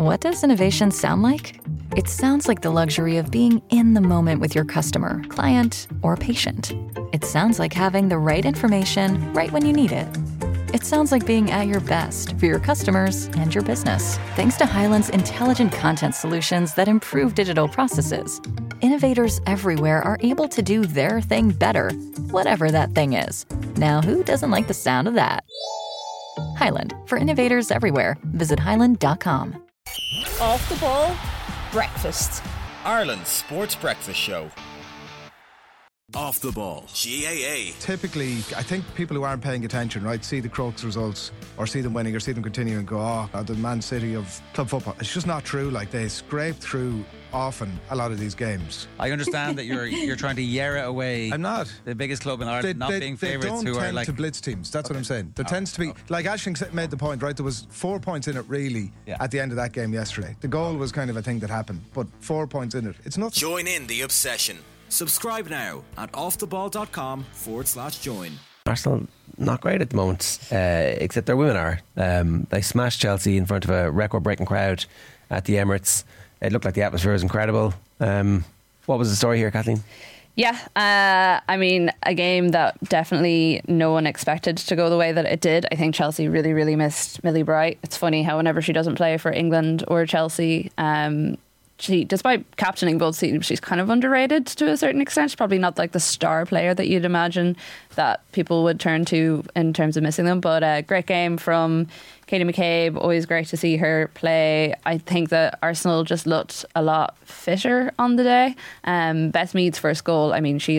What does innovation sound like? It sounds like the luxury of being in the moment with your customer, client, or patient. It sounds like having the right information right when you need it. It sounds like being at your best for your customers and your business. Thanks to Hyland's intelligent content solutions that improve digital processes, innovators everywhere are able to do their thing better, whatever that thing is. Now, who doesn't like the sound of that? Hyland, for innovators everywhere. Visit hyland.com. Off the ball, breakfast. Ireland's sports breakfast show. Off the ball. GAA. Typically, I think people who aren't paying attention, right, see the Crokes results or see them winning or see them continue and go, the Man City of club football. It's just not true. Like, they scrape through often a lot of these games. I understand that you're trying to Yarra away. I'm not. The biggest club in Ireland not being favourites who are like... They don't tend to blitz teams. That's what I'm saying. There tends to be... Like Aisling made the point, right? There was 4 points in it, really, at the end of that game yesterday. The goal was kind of a thing that happened, but 4 points in it. It's nothing. Join in the obsession. Subscribe now at offtheball.com/join. Arsenal not great at the moment, except their women are. They smashed Chelsea in front of a record-breaking crowd at the Emirates. It looked like the atmosphere was incredible. What was the story here, Kathleen? Yeah, I mean, a game that definitely no one expected to go the way that it did. I think Chelsea really, really missed Millie Bright. It's funny how whenever she doesn't play for England or Chelsea, she, despite captaining both teams, she's kind of underrated to a certain extent. She's probably not like the star player that you'd imagine that people would turn to in terms of missing them. But a great game from Katie McCabe. Always great to see her play. I think that Arsenal just looked a lot fitter on the day. Beth Mead's first goal, I mean, she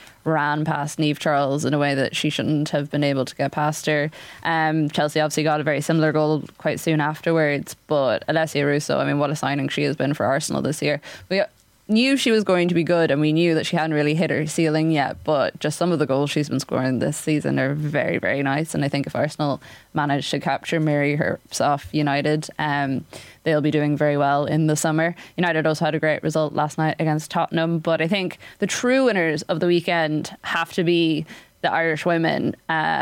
ran past Niamh Charles in a way that she shouldn't have been able to get past her. Chelsea obviously got a very similar goal quite soon afterwards, but Alessia Russo, I mean, what a signing she has been for Arsenal this year. We knew she was going to be good and we knew that she hadn't really hit her ceiling yet, but just some of the goals she's been scoring this season are very, very nice. And I think if Arsenal manage to capture Mary Herpsoff United, they'll be doing very well in the summer. United also had a great result last night against Tottenham, but I think the true winners of the weekend have to be the Irish women.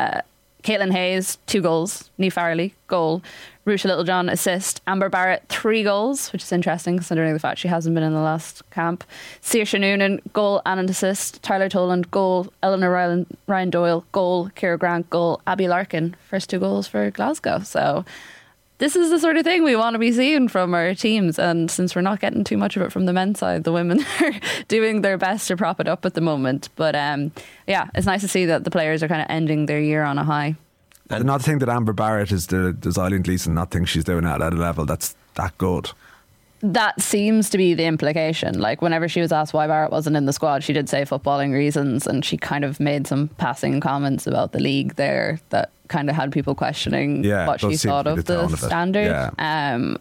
Caitlin Hayes, 2 goals. Niamh Farrelly, goal. Ruesha Littlejohn, assist. Amber Barrett, 3 goals, which is interesting considering the fact she hasn't been in the last camp. Saoirse Noonan, goal and an assist. Tyler Toland, goal. Eleanor Ryan Doyle, goal. Ciara Grant, goal. Abby Larkin, first 2 goals for Glasgow. So this is the sort of thing we want to be seeing from our teams, and since we're not getting too much of it from the men's side, the women are doing their best to prop it up at the moment. But yeah, it's nice to see that the players are kind of ending their year on a high. And not think that Amber Barrett is the Eileen Gleeson, not think she's doing it at a level that's that good. That seems to be the implication. Like, whenever she was asked why Barrett wasn't in the squad, she did say footballing reasons, and she kind of made some passing comments about the league there that kind of had people questioning what she thought of the standard. Yeah.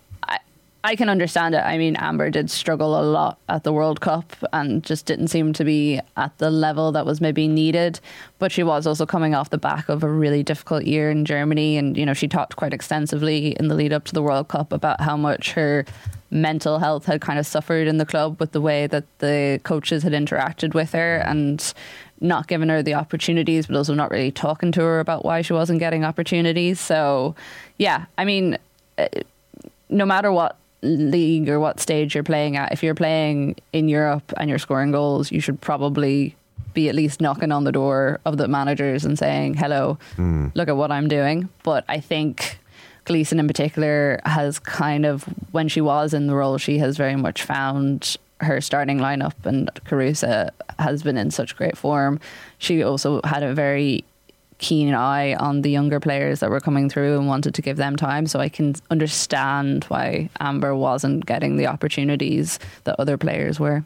I can understand it. I mean, Amber did struggle a lot at the World Cup and just didn't seem to be at the level that was maybe needed. But she was also coming off the back of a really difficult year in Germany. And, you know, she talked quite extensively in the lead up to the World Cup about how much her mental health had kind of suffered in the club with the way that the coaches had interacted with her and not giving her the opportunities, but also not really talking to her about why she wasn't getting opportunities. So, yeah, I mean, no matter what league or what stage you're playing at, if you're playing in Europe and you're scoring goals, you should probably be at least knocking on the door of the managers and saying, hello, look at what I'm doing. But I think Gleeson in particular has kind of, when she was in the role, she has very much found her starting lineup, and Carusa has been in such great form. She also had a very keen eye on the younger players that were coming through and wanted to give them time. So I can understand why Amber wasn't getting the opportunities that other players were.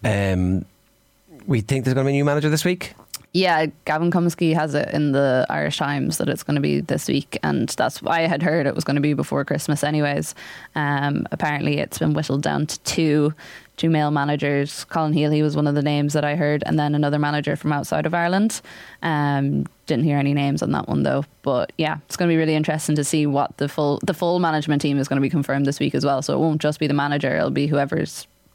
We think there's going to be a new manager this week? Yeah, Gavin Cumsky has it in the Irish Times that it's going to be this week, and that's why I had heard it was going to be before Christmas anyways. Apparently it's been whittled down to two male managers. Colin Healy was one of the names that I heard, and then another manager from outside of Ireland. Didn't hear any names on that one though. But yeah, it's going to be really interesting to see what the full management team is going to be confirmed this week as well. So it won't just be the manager, it'll be whoever's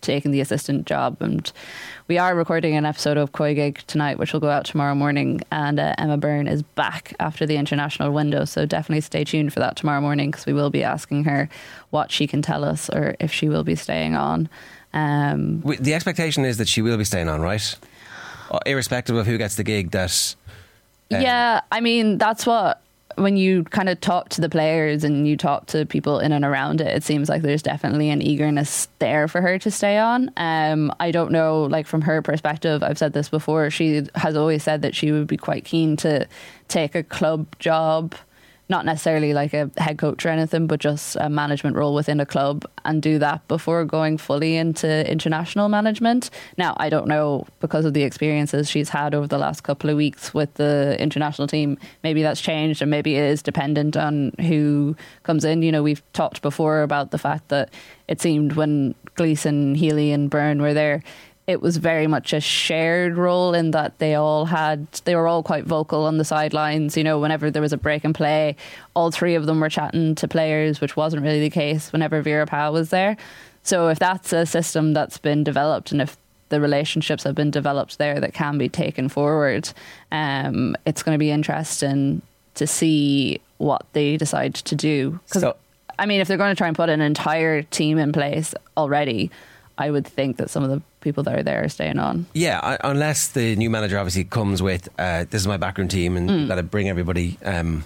taken the assistant job. And we are recording an episode of Koi Gig tonight, which will go out tomorrow morning. And Emma Byrne is back after the international window. So definitely stay tuned for that tomorrow morning, because we will be asking her what she can tell us or if she will be staying on. The expectation is that she will be staying on, right? Irrespective of who gets the gig. Yeah, I mean, that's what, when you kind of talk to the players and you talk to people in and around it, it seems like there's definitely an eagerness there for her to stay on. I don't know, like from her perspective, I've said this before, she has always said that she would be quite keen to take a club job, not necessarily like a head coach or anything, but just a management role within a club, and do that before going fully into international management. Now, I don't know, because of the experiences she's had over the last couple of weeks with the international team, maybe that's changed, and maybe it is dependent on who comes in. You know, we've talked before about the fact that it seemed when Gleeson, Healy and Byrne were there, it was very much a shared role, in that they were all quite vocal on the sidelines. You know, whenever there was a break in play, all three of them were chatting to players, which wasn't really the case whenever Vera Pauw was there. So if that's a system that's been developed, and if the relationships have been developed there that can be taken forward, it's going to be interesting to see what they decide to do. Because, I mean, if they're going to try and put an entire team in place already, I would think that some of the people that are there are staying on. Yeah, unless the new manager obviously comes with this is my backroom team, and that'll bring everybody.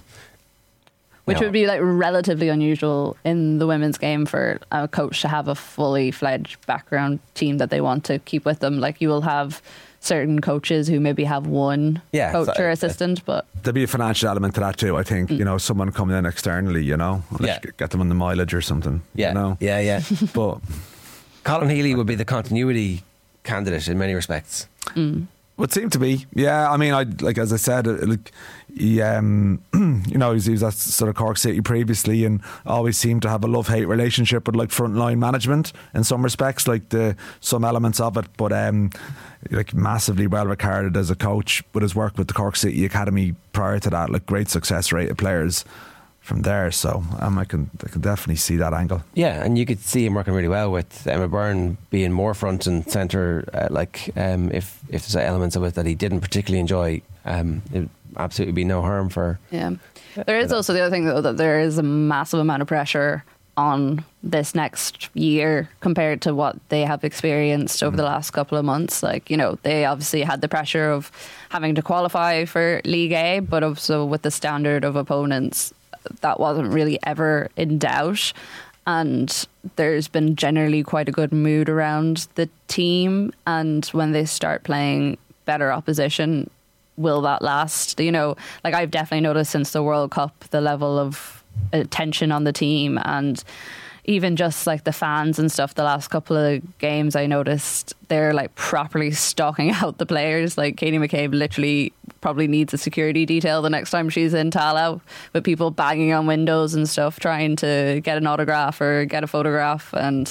Which would be like relatively unusual in the women's game for a coach to have a fully fledged background team that they want to keep with them. Like, you will have certain coaches who maybe have one coach or assistant, but there'll be a financial element to that too, I think. You know, someone coming in externally, you know, get them on the mileage or something. Yeah, you know? yeah. But Colin Healy would be the continuity candidate in many respects. Would seem to be. Yeah, I mean, as I said, he, you know, he was at sort of Cork City previously, and always seemed to have a love-hate relationship with like frontline management in some respects, like some elements of it, but like massively well regarded as a coach. With his work with the Cork City Academy prior to that, like great success rate of players from there, so I can definitely see that angle. Yeah, and you could see him working really well with Emma Byrne being more front and centre. If there's elements of it that he didn't particularly enjoy, it would absolutely be no harm for. Yeah, there is also the other thing though, that there is a massive amount of pressure on this next year compared to what they have experienced over the last couple of months. Like, you know, they obviously had the pressure of having to qualify for League A, but also with the standard of opponents, that wasn't really ever in doubt, and there's been generally quite a good mood around the team. And when they start playing better opposition, will that last? You know, like, I've definitely noticed since the World Cup the level of tension on the team, and even just like the fans and stuff. The last couple of games, I noticed they're like properly stalking out the players. Like, Katie McCabe literally probably needs a security detail the next time she's in Tallaght, with people banging on windows and stuff trying to get an autograph or get a photograph. And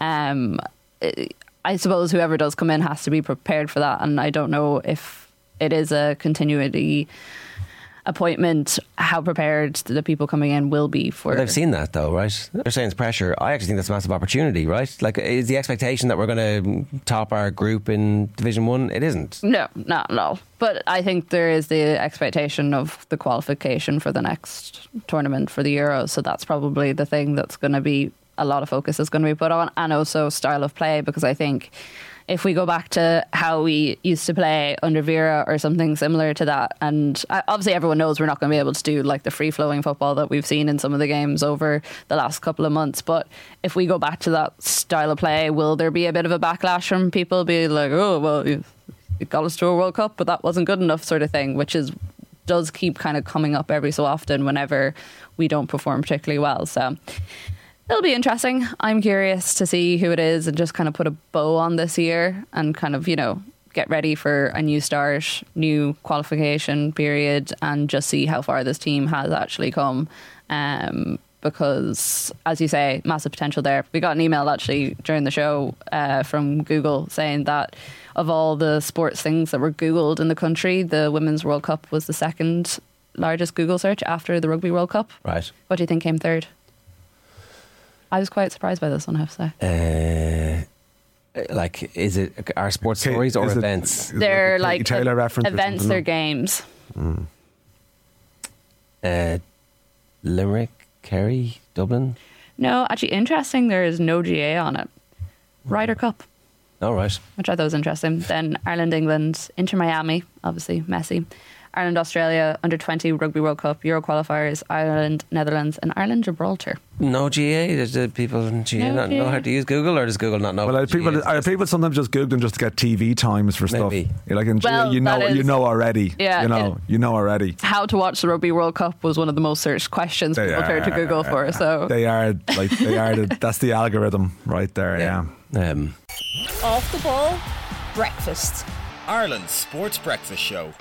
I suppose whoever does come in has to be prepared for that. And I don't know if it is a continuity appointment, how prepared the people coming in will be for. They've seen that though, right? They're saying it's pressure. I actually think that's a massive opportunity, right? Like, is the expectation that we're going to top our group in Division 1? It isn't. No, not at all. But I think there is the expectation of the qualification for the next tournament for the Euros. So that's probably the thing that's going to be a lot of focus is going to be put on, and also style of play, because I think if we go back to how we used to play under Vera or something similar to that, and obviously everyone knows we're not going to be able to do like the free-flowing football that we've seen in some of the games over the last couple of months, but if we go back to that style of play, will there be a bit of a backlash from people be like, oh, well, you got us to a World Cup, but that wasn't good enough, sort of thing, which does keep kind of coming up every so often whenever we don't perform particularly well. So it'll be interesting. I'm curious to see who it is and just kind of put a bow on this year and kind of, you know, get ready for a new start, new qualification period, and just see how far this team has actually come. Because, as you say, massive potential there. We got an email actually during the show from Google saying that of all the sports things that were Googled in the country, the Women's World Cup was the second largest Google search after the Rugby World Cup. Right. What do you think came third? I was quite surprised by this one, I have to say. Like, is it our sports stories or events? They're like like Taylor reference or events something, or no? games. Limerick, Kerry, Dublin. No, actually, interesting. There is no GA on it. Ryder Cup, All right. which I thought was interesting. Then Ireland, England, Inter Miami, obviously Messi. Ireland, Australia, Under 20 Rugby World Cup, Euro qualifiers, Ireland, Netherlands, and Ireland, Gibraltar. No GA. Does the people in GA No not know GA. how to use Google, or does Google not know? Well, what people GA is? people sometimes just Googling just to get TV times for stuff. Maybe. You're like, in Well, GA, that you is- know already. Yeah, you know already. How to watch the Rugby World Cup was one of the most searched questions They people turn to are- Google for. So They are that's the algorithm right there. Yeah. Off the ball, breakfast. Ireland's Sports Breakfast Show.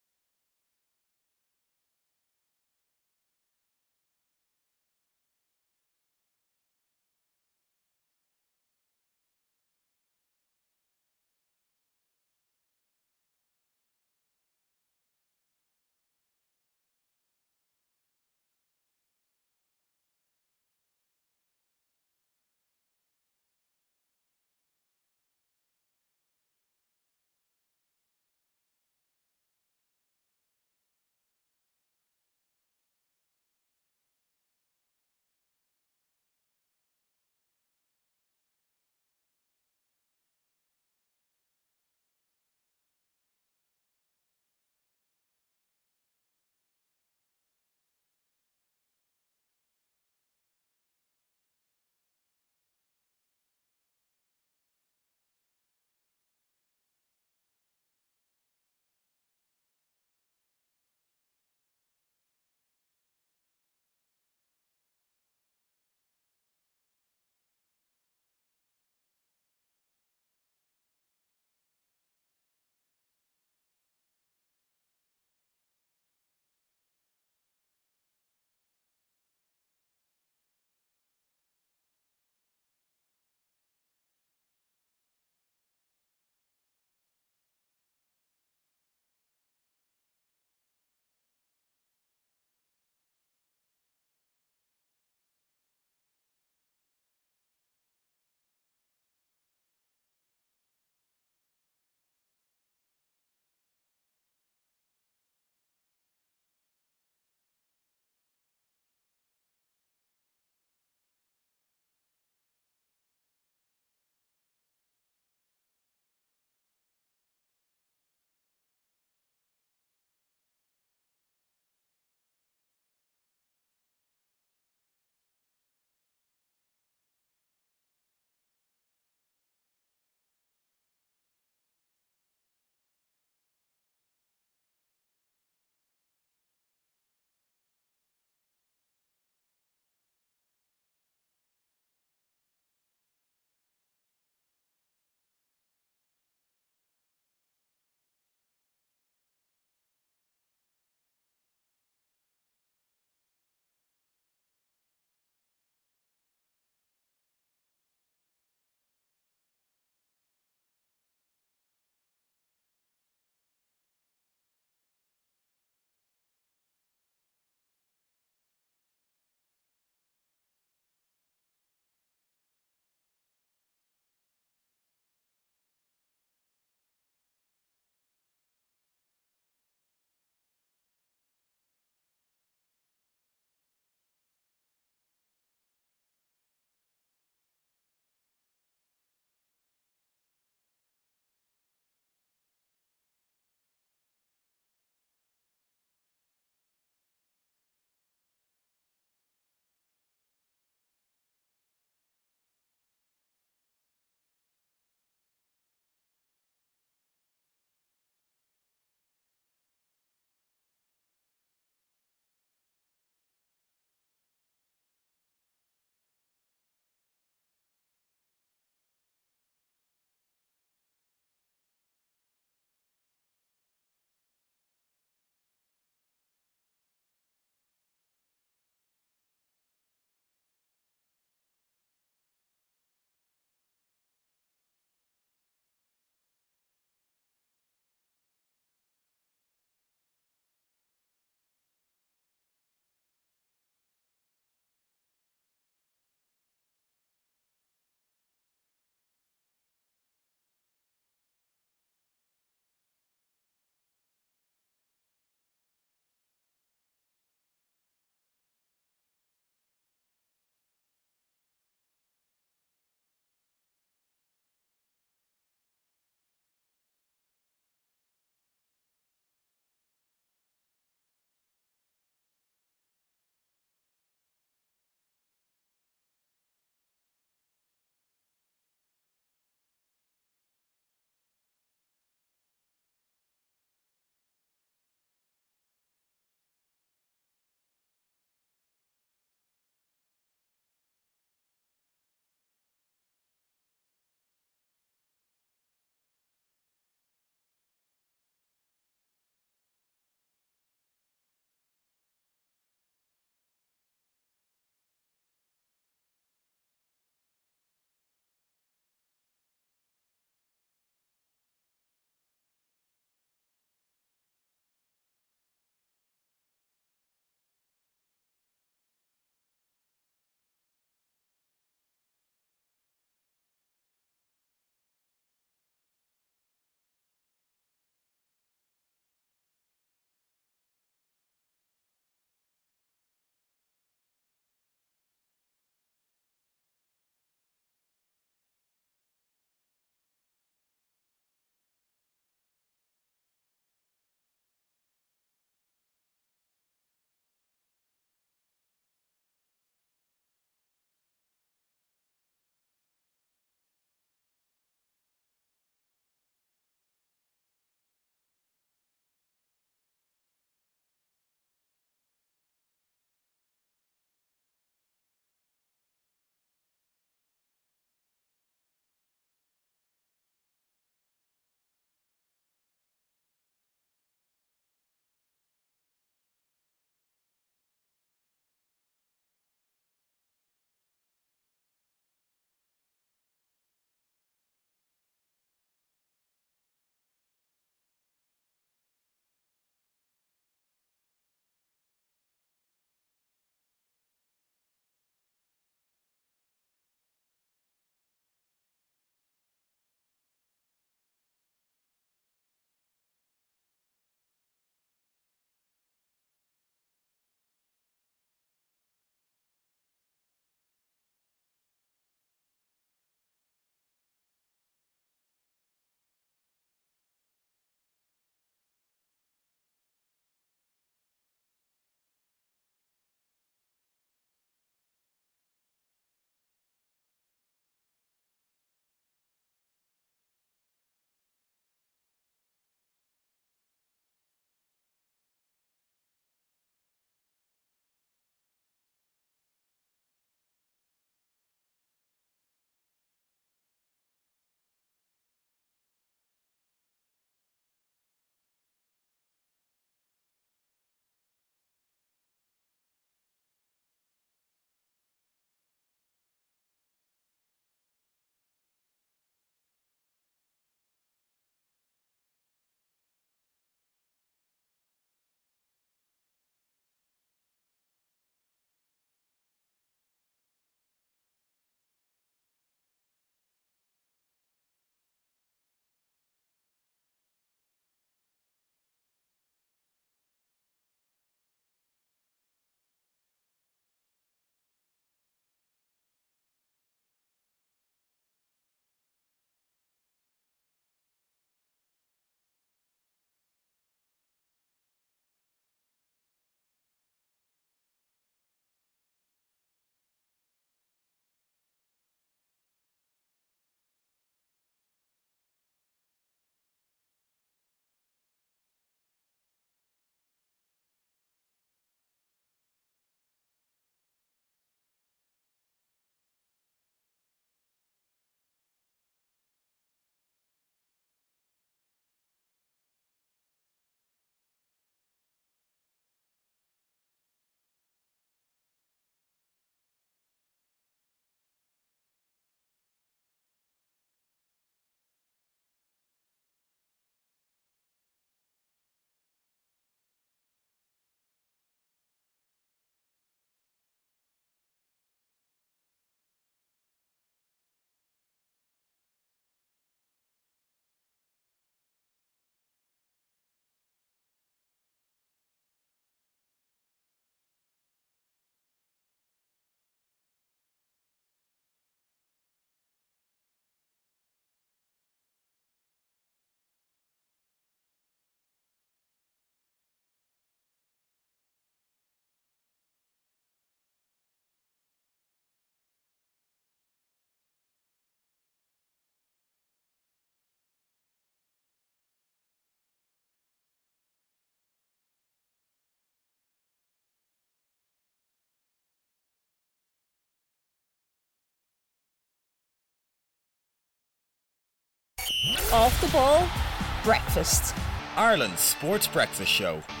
Off the Ball Breakfast. Ireland's sports breakfast show.